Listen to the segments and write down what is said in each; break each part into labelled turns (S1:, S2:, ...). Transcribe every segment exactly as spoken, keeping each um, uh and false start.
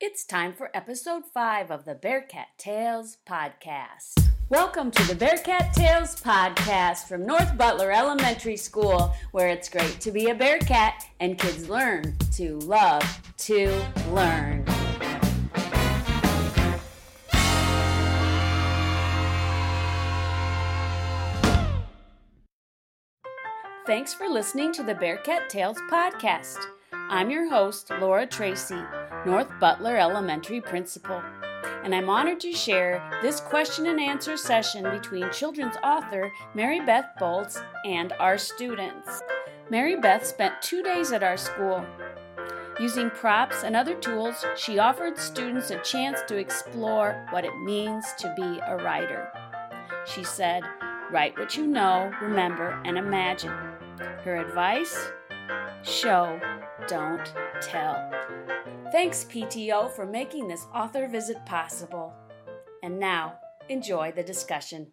S1: It's time for episode five of the Bearcat Tales podcast. Welcome to the Bearcat Tales podcast from North Butler Elementary School, where it's great to be a Bearcat and kids learn to love to learn. Thanks for listening to the Bearcat Tales podcast. I'm your host, Laura Tracy, North Butler Elementary Principal, and I'm honored to share this question and answer session between children's author Mary Beth Bolts and our students. Mary Beth spent two days at our school. Using props and other tools, she offered students a chance to explore what it means to be a writer. She said, "Write what you know, remember, and imagine." Her advice? Show, don't tell. Thanks, P T O, for making this author visit possible. And now, enjoy the discussion.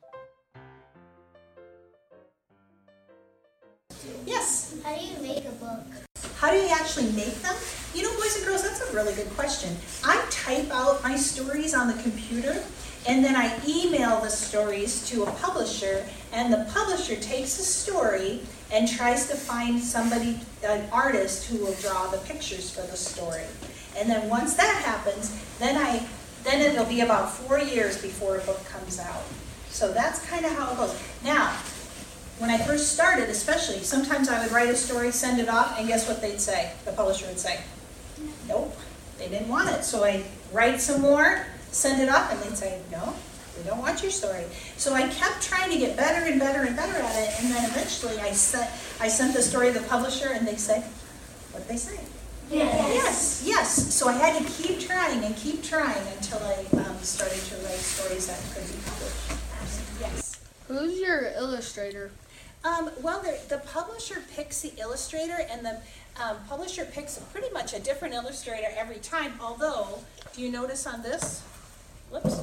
S2: Yes.
S3: How do you make a book?
S2: How do you actually make them? You know, boys and girls, that's a really good question. I type out my stories on the computer, and then I email the stories to a publisher, and the publisher takes the story and tries to find somebody, an artist, who will draw the pictures for the story. And then once that happens, then I, then it'll be about four years before a book comes out. So that's kind of how it goes. Now, when I first started, especially, sometimes I would write a story, send it off, and guess what they'd say? The publisher would say, nope, they didn't want it. So I write some more, send it off, and they'd say, no, we don't want your story. So I kept trying to get better and better and better at it, and then eventually I sent, I sent the story to the publisher, and they said, what'd they say?
S3: Yes.
S2: Yes, yes. So I had to keep trying and keep trying until I um, started to write stories that could be published. Yes.
S4: Who's your illustrator?
S2: Um, well, the, the publisher picks the illustrator, and the um, publisher picks pretty much a different illustrator every time, although, do you notice on this? Whoops.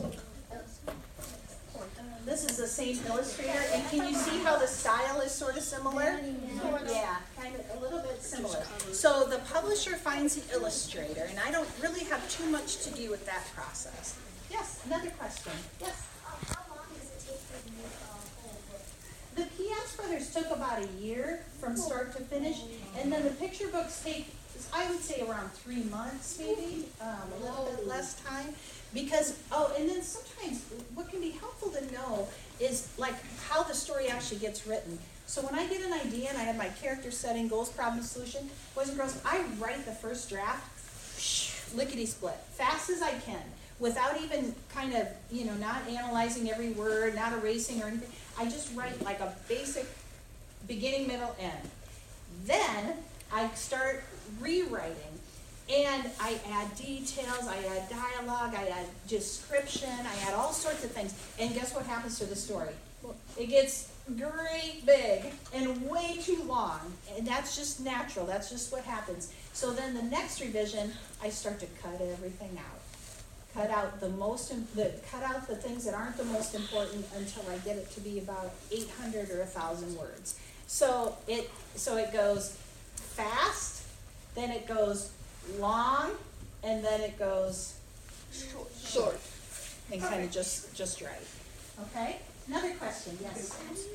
S2: This is the same illustrator, and can you see how the style is sort of similar? Yeah, kind of a little bit similar. So the publisher finds the illustrator, and I don't really have too much to do with that process. Yes, another question. Yes?
S3: How long does it take to make a whole book?
S2: The P S Brothers took about a year from start to finish, and then the picture books take, I would say, around three months maybe, um, a little bit less time. Because, oh, and then sometimes what can be helpful to know is like how the story actually gets written. So when I get an idea and I have my character setting, goals, problem, solution, boys and girls, I write the first draft, lickety-split, fast as I can, without even kind of, you know, not analyzing every word, not erasing or anything. I just write like a basic beginning, middle, end. Then I start rewriting. And I add details, I add dialogue, I add description, I add all sorts of things. And guess what happens to the story? It gets great big and way too long. And that's just natural, that's just what happens. So then the next revision, I start to cut everything out. Cut out the most, the, cut out the things that aren't the most important until I get it to be about eight hundred or one thousand words. So it, so it goes fast, then it goes long, and then it goes short, short. and kind of just just right. Okay. Another question. Yes.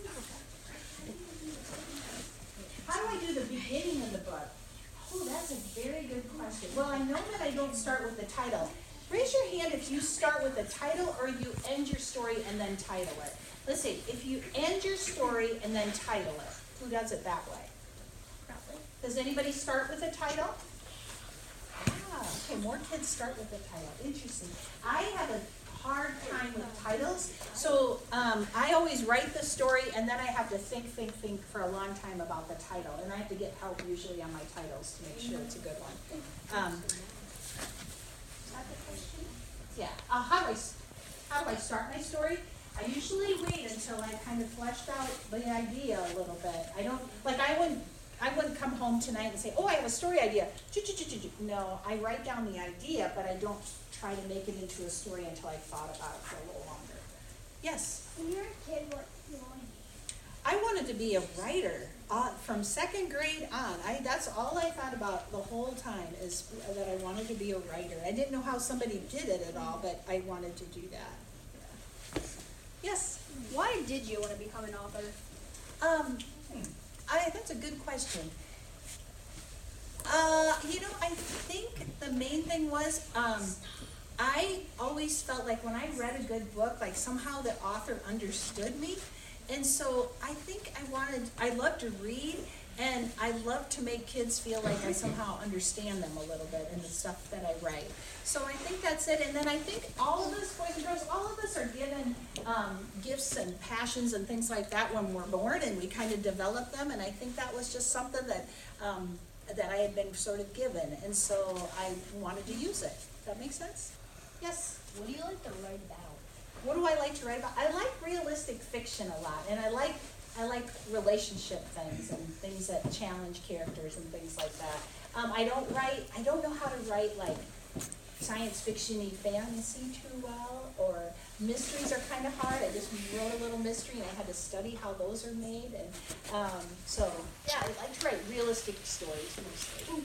S2: How do I do the beginning of the book? Oh, that's a very good question. Well, I know that I don't start with the title. Raise your hand if you start with the title or you end your story and then title it. Let's see. If you end your story and then title it, who does it that way? Does anybody start with a title? Ah, okay, more kids start with the title. Interesting. I have a hard time with titles, so um, I always write the story and then I have to think, think, think for a long time about the title, and I have to get help usually on my titles to make sure it's a good one. Um, yeah. Uh, how do I how do I start my story? I usually wait until I kind of fleshed out the idea a little bit. I don't like I wouldn't. I wouldn't come home tonight and say, oh, I have a story idea. No, I write down the idea, but I don't try to make it into a story until I've thought about it for a little longer. Yes?
S3: When you're a kid, what do you want to be?
S2: I wanted to be a writer uh, from second grade on. I that's all I thought about the whole time is that I wanted to be a writer. I didn't know how somebody did it at all, but I wanted to do that. Yeah. Yes.
S4: Why did you want to become an author?
S2: Um, I that's a good question. Uh, you know, I think the main thing was um, I always felt like when I read a good book, like somehow the author understood me. And so I think I wanted, I love to read, and I love to make kids feel like I somehow understand them a little bit in the stuff that I write. So I think that's it. And then I think all of us, boys and girls, all of us are given um, gifts and passions and things like that when we're born, and we kind of develop them. And I think that was just something that um, that I had been sort of given, and so I wanted to use it. Does that make sense? Yes?
S3: What do you like to write about?
S2: What do I like to write about? I like realistic fiction a lot, and I like I like relationship things and things that challenge characters and things like that. Um, I don't write. I don't know how to write like science fiction-y fantasy too well, or mysteries are kind of hard. I just wrote a little mystery, and I had to study how those are made, and um, so yeah, I like to write realistic stories mostly.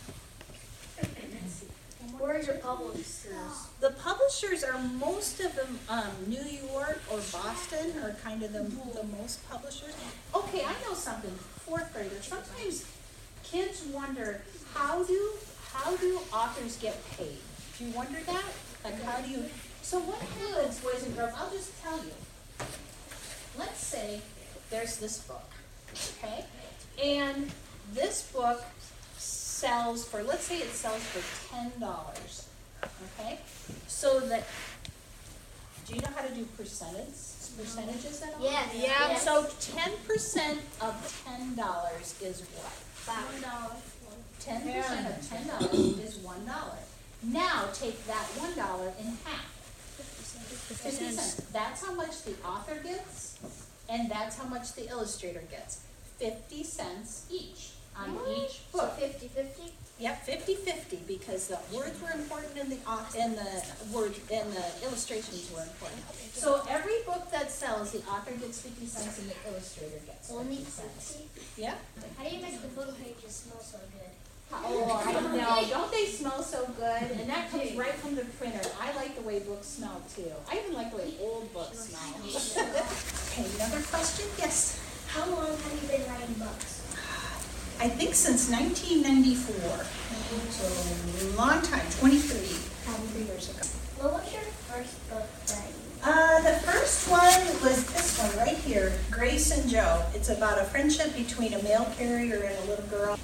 S3: Where is your publishers?
S2: The publishers are most of them um, New York or Boston are kind of the, the most publishers. Okay, I know something. Fourth graders. Sometimes kids wonder how do how do authors get paid? Do you wonder that? Like how do you? So what happens, boys and girls? I'll just tell you. Let's say there's this book, okay, and this book sells for, let's say it sells for ten dollars, okay? So that, do you know how to do percentages, percentages at all?
S3: Yes.
S4: Yeah.
S3: Yes.
S2: So ten percent of ten dollars is what?
S3: One dollar.
S2: ten percent of ten dollars is one dollar. Now take that one dollar in half. Fifty cents. That's how much the author gets, and that's how much the illustrator gets. Fifty cents each on each
S3: So
S2: book.
S3: fifty fifty?
S2: Yep, fifty-fifty, because the words were important and the, au- and the word, and the illustrations were important. So every book that sells, the author gets fifty cents and the illustrator gets
S3: Only
S2: fifty cents.
S3: fifty?
S2: Yeah?
S3: How do you make the book pages smell so good?
S2: Oh, I know, don't they smell so good? And that comes right from the printer. I like the way books smell too. I even like the way old books smell. Okay, another question? Yes?
S3: How long have you been writing books?
S2: I think since nineteen ninety-four, so a long time, twenty-three, twenty-three years ago.
S3: What was your first book that you
S2: Uh, the first one was this one right here, Grace and Joe. It's about a friendship between a mail carrier and a little girl.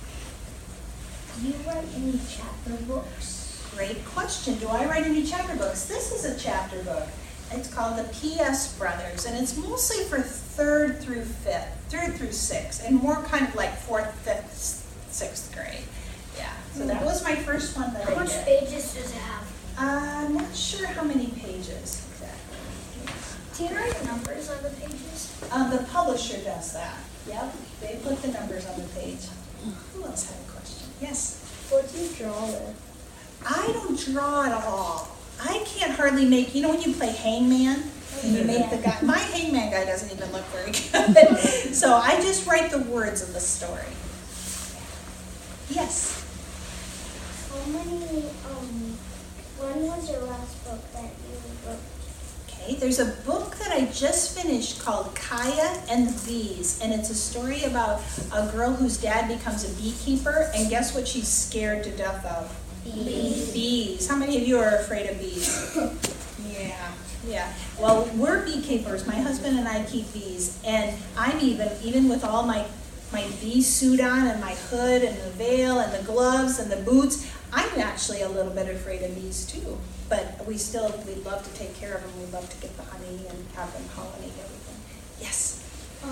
S3: Do you write any chapter books?
S2: Great question. Do I write any chapter books? This is a chapter book. It's called the P S Brothers, and it's mostly for third through fifth, third through sixth, and more kind of like fourth, fifth, sixth grade. Yeah, so that was my first one that
S3: How
S2: I
S3: much
S2: did.
S3: pages does it have?
S2: I'm not sure how many pages exactly.
S3: Do you write numbers on the pages?
S2: Um, the publisher does that. Yep, they put the numbers on the page. Who else had a question? Yes?
S3: What do you draw with?
S2: I don't draw at all. I can't hardly make, you know when you play hangman? And you make the guy, my hangman guy doesn't even look very good. So I just write the words of the story. Yes?
S3: How many, um, when was your last book that you wrote?
S2: Okay, there's a book that I just finished called Kaya and the Bees, and it's a story about a girl whose dad becomes a beekeeper, and guess what she's scared to death of?
S3: Bees.
S2: Bees. How many of you are afraid of bees? Yeah, yeah. Well, we're beekeepers. My husband and I keep bees, and I'm even, even with all my, my bee suit on and my hood and the veil and the gloves and the boots, I'm actually a little bit afraid of bees too. But we still, we love to take care of them. We love to get the honey and have them pollinate everything. Yes?
S3: Um,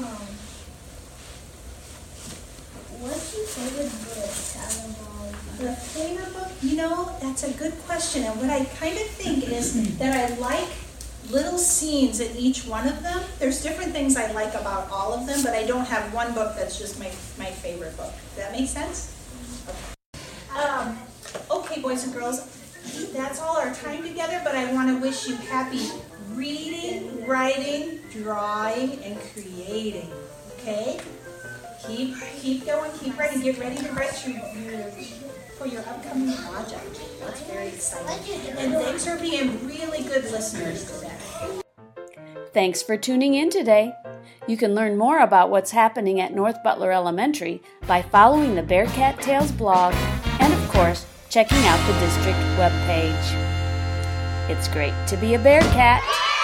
S3: what's your favorite book out of all of them?
S2: The favorite book, you know, that's a good question. And what I kind of think is that I like little scenes in each one of them. There's different things I like about all of them, but I don't have one book that's just my, my favorite book. Does that make sense? Okay. Um, okay, boys and girls, that's all our time together, but I want to wish you happy reading, writing, drawing, and creating. Okay? Keep keep going, keep writing. Get ready to write your, your for your upcoming project. That's very exciting. And thanks for being really good listeners today.
S1: Thanks for tuning in today. You can learn more about what's happening at North Butler Elementary by following the Bearcat Tales blog and, of course, checking out the district webpage. It's great to be a Bearcat.